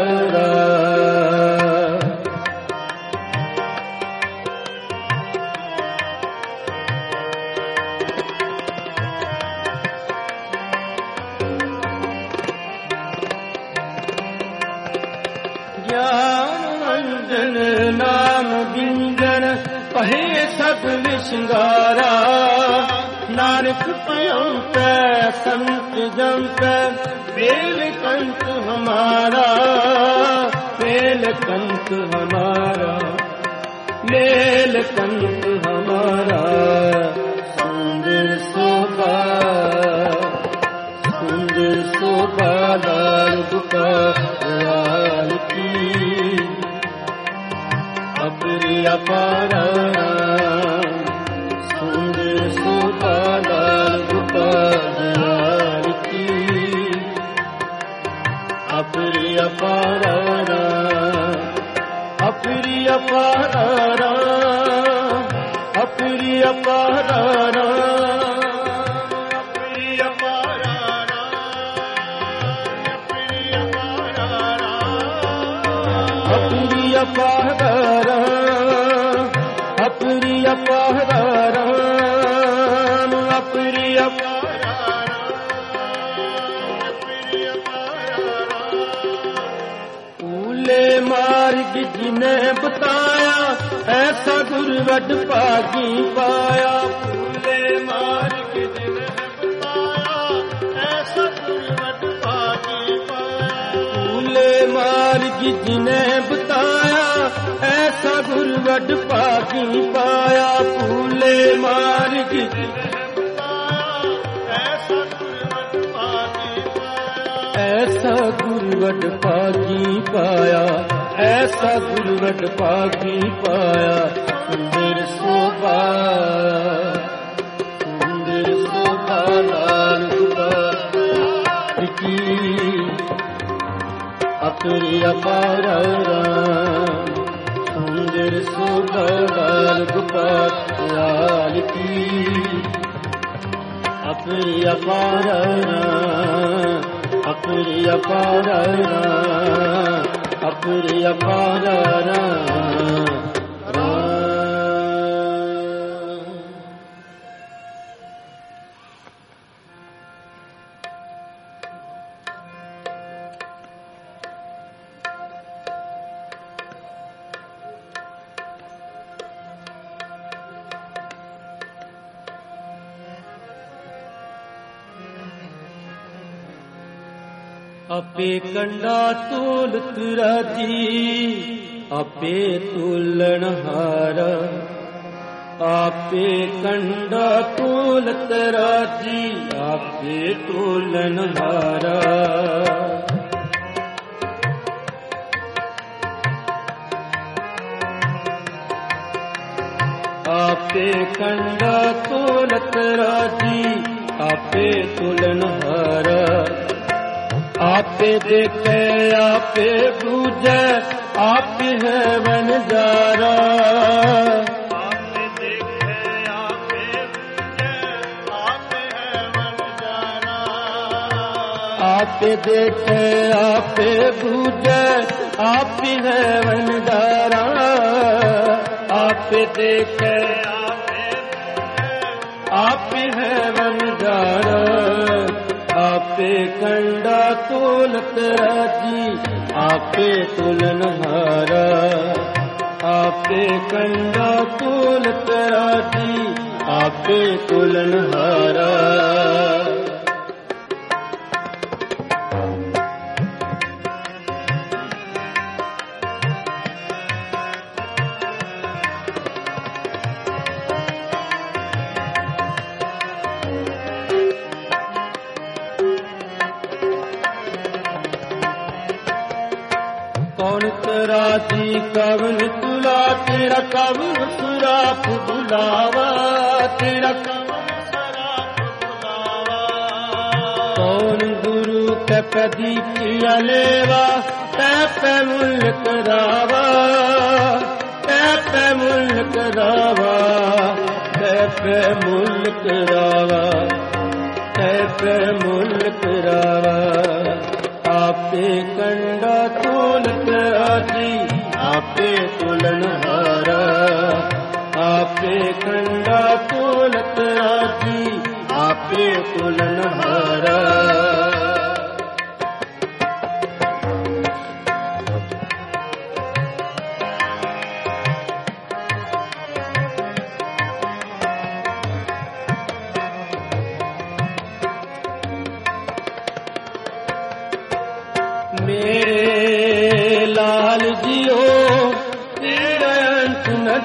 [SPEAKER 1] नाम बिंजन पहे सब विश्गारा नानक प्यों संत जम पे बेल कंठ हमारा, बेल कंठ हमारा, बेल कंठ हमारा। सुंदर शोभा, सुंदर शोभा लाल गोपाल की, अपरी अपार सुंदर शोभा लाल गोपाल की, अपरी अपार अपरी अपार अपरी अपार अपरी अपार अपरी अपार अपरी अपार अपरी अपार। ऊले मार्ग जिन्हें बताया ऐसा गुरवड भागी पाया। ऊले मार्ग जिन्हें बताया ऐसा गुरवड भागी पाया। ऊले मार्ग जिन्हें बताया ऐसा गुरवड भागी पाया। ऊले मार्ग ऐसा गुरवड भागी पाया, ऐसा गुरवड भागी पाया। सुंदर शोभा, सुंदर शोभा लाल गोपाल की, अपरी अपार सुंदर शोभा लाल गोपाल की, अपरी अपार अपरी अपार अपरी अपार। आपे कंडा तोलत राजी, आपे तोलन हारा। आपे कंडा तोलत राजी, आपे तोलन हारा। आपे कंडा तोलत राजी, आपे तोलन हारा। आपे देखे आपे बूझे, आप है वनजारा। आपे देखे आपे बूझे, आप है वनजारा। आपे देखे आपे बूझे, आप है वनजारा। आपे देखे आपे बूझे, आप है वनजारा। आपे कंडा तोलत राजी, आपे तुलन हारा। आपे कंडा तोलत राजी, आपे तुलन हारा। कौन तराजी कवन तुला, तेरा कवन सुराख बुलावा। तेरा कवन सुराख बुलावा। कौन गुरु के कदी किया लेवा, तै पे मुल्क रावा। तै पे मुल्क रावा, तै पे मुल्क रावा, तै पे मुल्क रावा। आपे कंडा तोलत राजी, आपे तुलन हारा। आपे कंडा तोलत राजी, आपे तुलन हारा।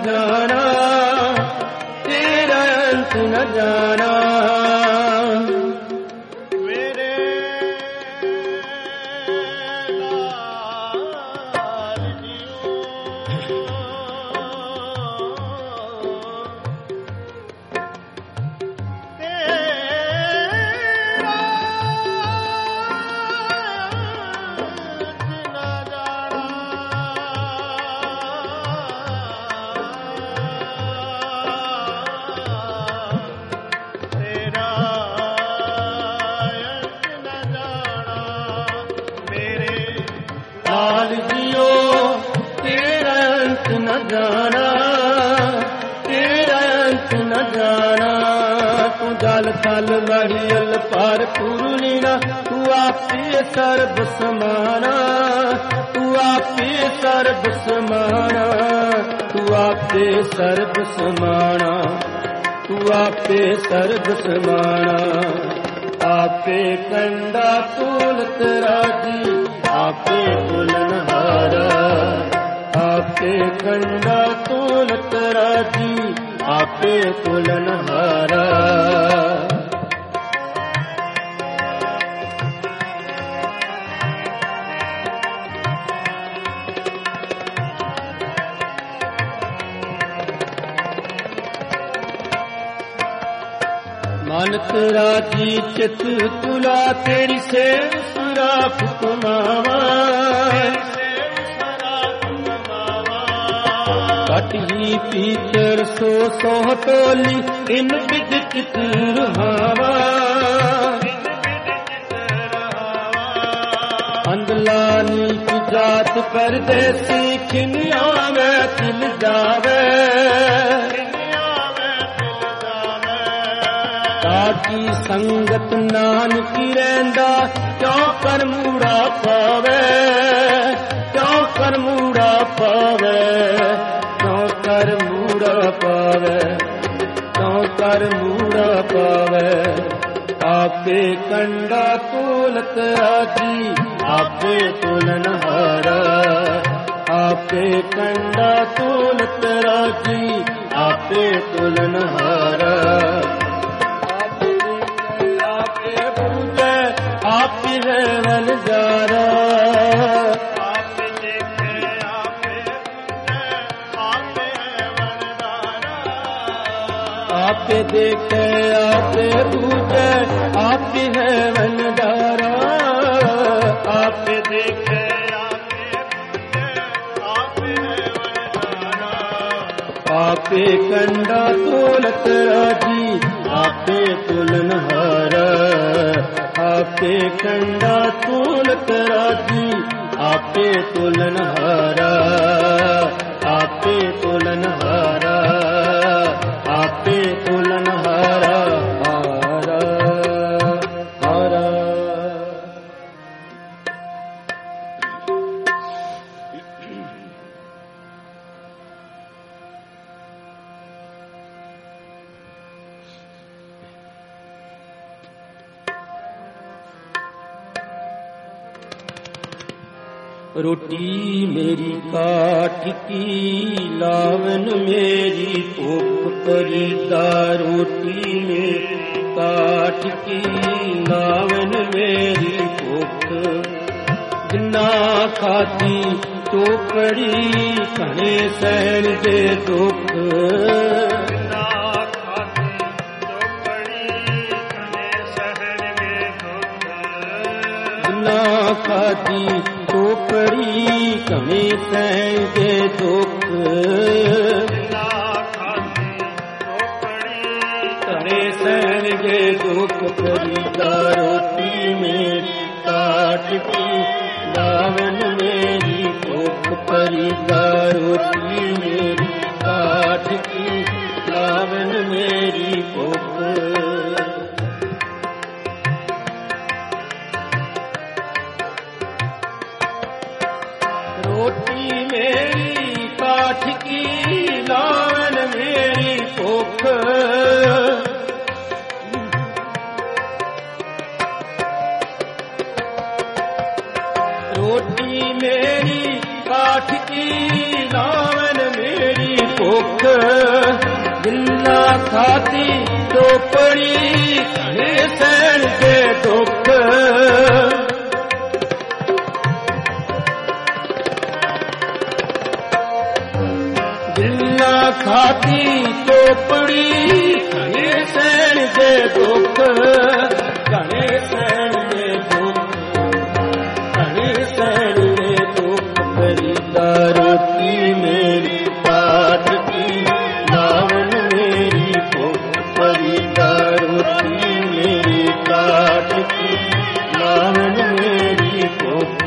[SPEAKER 1] जाना, तेरा अंत न जाना। जाना, तेरा अंत न जाना। तू जल थल महियल पर पूर्णिना, तू आपे सर्ब समाना, तू आपे सर्ब समाना, तू आपे सर्ब समाना, तू आपे सर्ब समाना। आपे कंडा तोलत राजी, आपे तुलनहारा, आपे कंडा तोलत राजी, आपे तुलनहारा। मानत राजी चित तुला, तेरी सेव सुराख कुमावा। कटही पीतर सो सोह टोली, इन बिद चित रुहावा। अंधला नीच जात परदेसी, खिनिया में तिल जावे। ताकी संगत नानकी रैंदा, क्यों कर मूड़ा पावे, क्यों कर मूड़ा पावे, क्यों कर मूड़ा पावे, क्यों कर मूड़ा पावे। आपे कंडा तोलत राजी, आपे तुलनहारा, आपे कंडा तोलत राजी, आपे तुलनहारा। आप है वनजारा, आप देखे आप आप है वनजारा। आप देखे आप पूजे, आप है वनजारा। आप देखे आप आप है वनजारा। आपे कंडा तोलत राजी, आपे तुलनहारा, आपे कंडा तोलत राजी, आपे तुलनहारा, आपे तुलनहारा, आपे तुलनहारा। हारा हारा रोटी मेरी काठ की, लावन मेरी भूख परिदा। रोटी मेरी काठ की, लावन मेरी भूख। जिन्ना खाती चोपड़ी, घने सहन दे दुख। जिन्ना खाती चोपड़ी, घने सहन दे दुख। जिन्ना खाती चोपड़ी, घने सहन दे दुख। घने सहन दे दुख परिदा। रोटी मेरी काठ की, लावन मेरी भूख परिदा। रोटी मेरी काठ की, लावन मेरी भूख। रोटी मेरी काठ की, लावन मेरी भूख। रोटी मेरी काठ की, लावन मेरी ਭੁੱਖ, ਜਿੰਨਾ ਖਾਧੀ ਚੋਪੜੀ ਘਣੇ ਸਹਿਣਗੇ ਦੁੱਖ। ਜਿੰਨਾ ਖਾਧੀ ਚੋਪੜੀ ਘਣੇ ਸਹਿਣਗੇ ਦੁੱਖ, ਘਣੇ ਸਹਿਣਗੇ ਦੁੱਖ, ਘਣੇ ਸਹਿਣਗੇ ਦੁੱਖ। ਫਰੀਦਾ ਰੋਟੀ ਮੇਰੀ ਪਾਟ ਕੀ, ਨਾਵਣ ਮੇਰੀ ਭੁੱਖ। ਫਰੀਦਾ ਰੋਟੀ ਮੇਰੀ ਪਾਟ ਕੀ, ਨਾਵਣ ਮੇਰੀ ਭੁੱਖ।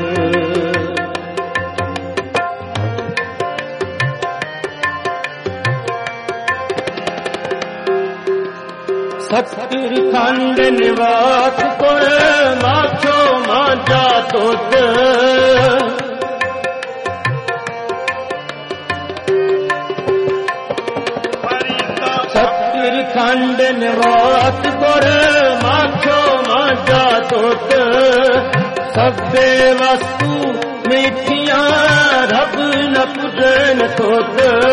[SPEAKER 1] ਸਤਿਰ ਖੰਡ ਨਿਵਾਸ ਪੁਰ, ਮਾਛੋ ਮਾਂਝਾ ਦੁੱਧ। ਸਤਿਰ ਖੰਡ ਨਿਵਾਸ ਪੁਰ, ਮਾਛੋ ਮਾਂਝਾ ਦੁੱਧ। ਸਭੇ ਵਸਤੂ ਮਿੱਠੀਆਂ, ਰੱਬ ਨ ਪੁੱਜਣ ਤੁਧ।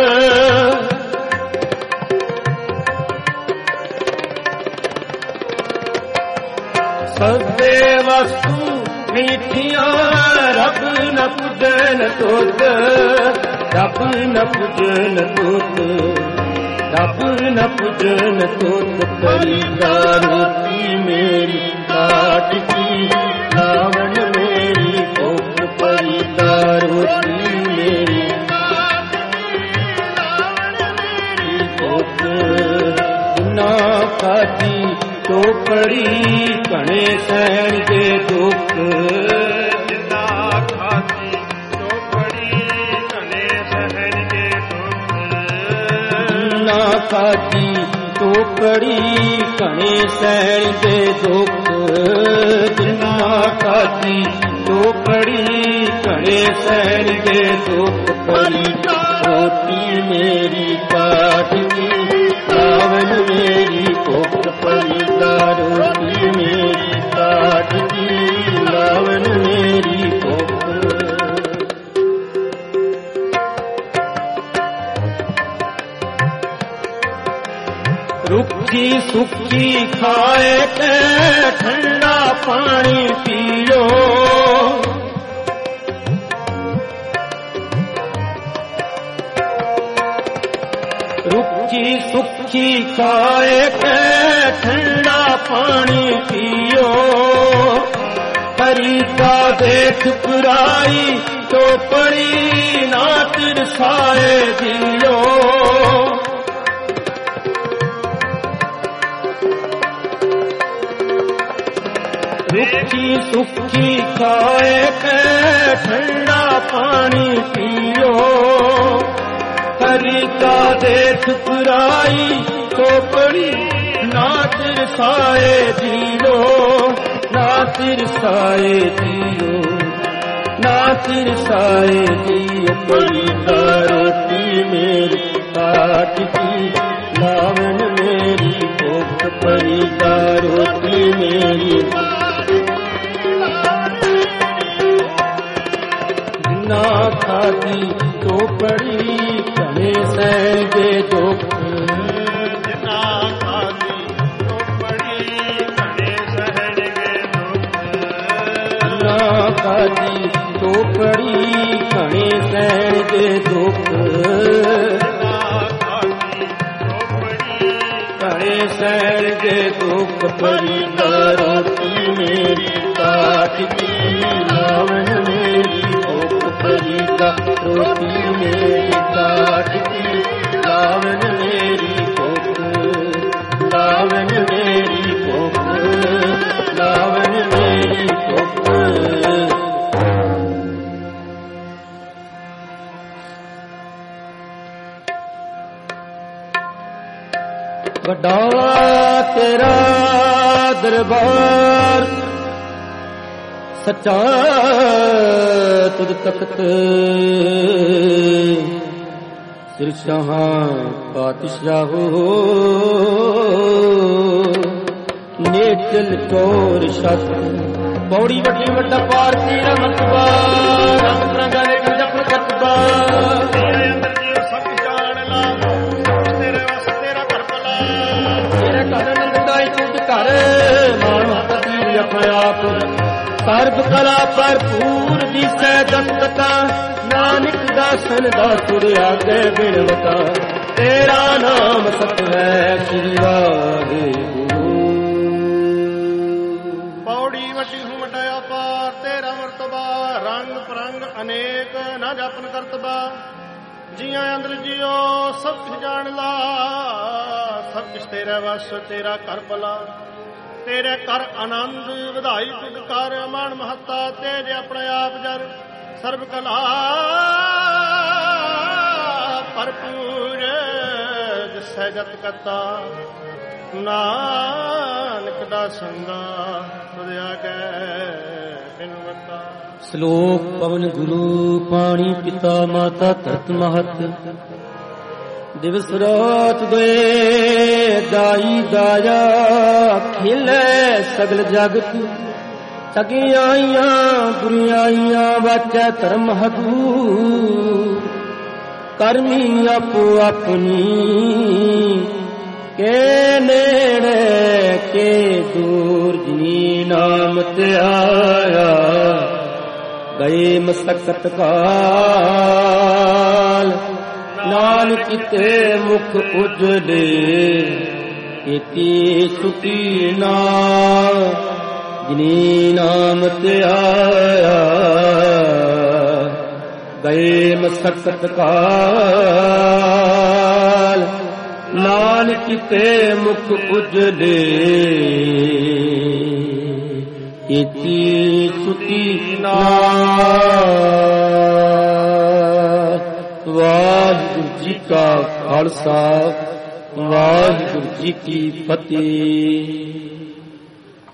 [SPEAKER 1] ਸਭੇ ਵਸਤੂ ਮਿੱਠੀਆਂ, ਰੱਬ ਨ ਪੁੱਜਣ ਤੁਧ। ਰੱਬ ਨ ਪੁੱਜਣ ਤੁਧ, ਰੱਬ ਨ ਪੁੱਜਣ ਤੁਧ। ਫਰੀਦਾ ਰੋਟੀ ਮੇਰੀ ਕਾਟ ਕੀ, ਨਾਵਣ ਮੇਰੀ ਭੁੱਖ। ਫਰੀਦਾ ਰੋਟੀ ਮੇਰੀ ਭੁੱਖ। ਨਾ ਖਾਧੀ ਚੋਪੜੀ ਘਣੇ ਸਹਿਣਗੇ ਦੁੱਖ।
[SPEAKER 2] ਜਿੰਨਾ ਖਾਧੀ ਚੋਪੜੀ ਘਣੇ ਸਹਿਣਗੇ ਦੁੱਖ।
[SPEAKER 1] ਨਾ ਖਾਧੀ ਚੋਪੜੀ ਘਣੇ ਸਹਿਣਗੇ ਦੁੱਖ। ਜਿੰਨਾ ਖਾਧੀ ਚੋਪੜੀ ਘਣੇ ਸਹਿਣਗੇ ਦੁੱਖ। ਫਰੀਦਾ ਰੋਟੀ ਮੇਰੀ ਕਾਟ ਕੀ, ਨਾਵਣ ਮੇਰੀ ਭੁੱਖ। ਫਰੀਦਾ ਰੋਟੀ ਮੇਰੀ ਕਾਟ ਕੀ, ਨਾਵਣ ਮੇਰੀ ਭੁੱਖ। ਰੁੱਖੀ ਸੁੱਖੀ ਖਾਏ ਕੇ ਠੰਡਾ ਪਾਣੀ ਪੀਓ। ਰੁੱਖੀ ਸੁੱਖੀ ਖਾਏ ਕੇ ਠੰਡਾ ਪਾਣੀ ਪੀਓ। ਫਰੀਦਾ ਦੇਖ ਪੁਰਾਈ ਚੋਪੜੀ, ਨਾ ਤਿਰਸਾਏ ਦਿਓ। ਰੁੱਖੀ ਸੁੱਖੀ ਖਾਏ ਕੇ ਠੰਡਾ ਪਾਣੀ ਪੀਓ। ਫਰੀਦਾ ਦੇਖ ਪੁਰਾਈ ਚੋਪੜੀ, ਨਾ ਤਿਰਸਾਏ ਦਿਓ। ਨਾ ਤਿਰਸਾਏ ਦਿਓ, ਨਾ ਤਿਰਸਾਏ ਦਿਓ। ਫਰੀਦਾ ਰੋਟੀ ਮੇਰੀ ਕਾਟ ਕੀ, ਨਾਵਣ ਮੇਰੀ ਭੁੱਖ। ਫਰੀਦਾ ਰੋਟੀ ਮੇਰੀ ਨਾ ਖਾਧੀ ਚੋਪੜੀ ਘਣੇ ਸਹਿਣਗੇ ਦੁੱਖ।
[SPEAKER 2] ਜਿੰਨਾ ਖਾਧੀ ਚੋਪੜੀ ਘਣੇ ਸਹਿਣਗੇ ਦੁੱਖ।
[SPEAKER 1] ਨਾ ਖਾਧੀ ਚੋਪੜੀ ਘਣੇ ਸਹਿਣਗੇ ਦੁੱਖ।
[SPEAKER 2] ਜਿੰਨਾ ਖਾਧੀ ਚੋਪੜੀ
[SPEAKER 1] ਘਣੇ ਸਹਿਣਗੇ ਦੁੱਖ। ਫਰੀਦਾ ਰੋਟੀ ਮੇਰੀ ਕਾਟ ਕੀ, ਨਾਵਣ ਮੇਰੀ ਭੁੱਖ। ਫਰੀਦਾ ਰੋਟੀ ਮੇਰੀ ਕਾਟ ਕੀ, ਨਾਵਣ ਮੇਰੀ ਭੁੱਖ। ਨਾਵਣ ਮੇਰੀ ਭੁੱਖ, ਨਾਵਣ ਮੇਰੀ ਭੁੱਖ। ਵੱਡਾ ਤੇਰਾ ਦਰਬਾਰ, ਸੱਚਾ ਤੁਧ ਤਖਤ। ਸਿਰ ਸ਼ਾਹਾਂ ਪਾਤਸ਼ਾਹੋ, ਨੇਚਲ ਚੋਰ ਸ਼ਤ। ਪੌੜੀ ਵੱਡੀ ਵੱਡਾ ਪਾਰਤੀ ਰਮਤਬਾ, ਰੰਗ ਰੰਗਾ ਦੇ ਜਪ ਕਤਬਾ।
[SPEAKER 2] ਤੇਰੇ ਅੰਦਰ ਜੀਵ ਸਭ ਜਾਣ ਲਾ।
[SPEAKER 1] ਘਰ ਨੰਦਾਈ ਤੁਧ ਘਰ ਮਾਨ ਪਤੀ ਆਪਣਾ ਆਪ ਸਰਬ ਕਲਾ ਭਰਪੂਰ ਦਿਸੈ ਦਸਤਤਾ ਨਾਨਕ ਦਾਸਨ ਦਾ ਸੁਰ ਆਗੇ ਬਿਨਵਤਾ ਤੇਰਾ ਨਾਮ ਸਤ ਹੈ ਸ੍ਰੀ ਵਾਹਿਗੁਰੂ।
[SPEAKER 2] ਪੌੜੀ ਵੱਡੀ ਹੂੰ ਵਡਿਆ ਪਾਰ ਤੇਰਾ ਮਰਤਬਾ ਰੰਗ ਪਰੰਗ ਅਨੇਕ ਨਾ ਜਪਨ ਕਰਤਬਾ ਜੀਆਂ ਅੰਦਰ ਜਿਉ ਸਭ ਕੁਛ ਜਾਣ ਲਾ ਸਭ ਕੁਛ ਤੇਰਾ ਵਸ ਤੇਰਾ ਕਰ ਭਲਾ ਤੇਰੇ ਕਰ ਆਨੰਦ ਵਧਾਈ ਤੁਧ ਕਰ ਮਨ ਮਹੱਤਾ ਤੇਰੇ ਆਪਣੇ ਆਪ ਜਰ ਸਰਬ ਕਲਾ ਭਰਪੂਰ ਜਿਸੈ ਜਤ ਕਰਤਾ ਨਾਨਕ ਦਾ ਸੰਗਾ ਤੁਧ ਆਗੇ ਬਿਨਵਤਾ।
[SPEAKER 1] ਸ਼ਲੋਕ ਪਵਨ ਗੁਰੂ ਪਾਣੀ ਪਿਤਾ ਮਾਤਾ ਧਰਤ ਮਹਤ ਦਿਵਸ ਰਾਤ ਦੇ ਦਾਈ ਦਾਇਆ ਖਿਲੇ ਸਗਲ ਜਗਤ ਠਗਿਆਈਆਂ ਬੁਰੀਆਈਆਂ ਵਾਚੈ ਧਰਮ ਹਦੂ ਕਰਮੀ ਆਪੋ ਆਪਣੀ ਕੇ ਨੇੜੇ ਕੇ ਦੂਰ ਜੀ ਨਾਮ ਤੇ ਆਇਆ ਗਏ ਮਸਕਤ ਕਾਲ ਨਾਨਕ ਤੇ ਮੁਖ ਉਜਲੇ ਇਤੀ ਸੁਤੀ ਨਾ ਜਿਨੀ ਨਾਮ ਤੇ ਆਇਆ ਗਏ ਮਸਕਤ ਕਾਲ ਨਾਨਕ ਤੇ ਮੁਖ ਉਜਲੇ ਇਤੀ ਸੁਤੀ ਨਾ। ਵਾਹਿਗੁਰੂ ਜੀ ਕਾ ਖਾਲਸਾ ਵਾਹਿਗੁਰੂ ਜੀ ਕੀ ਫਤਿਹ।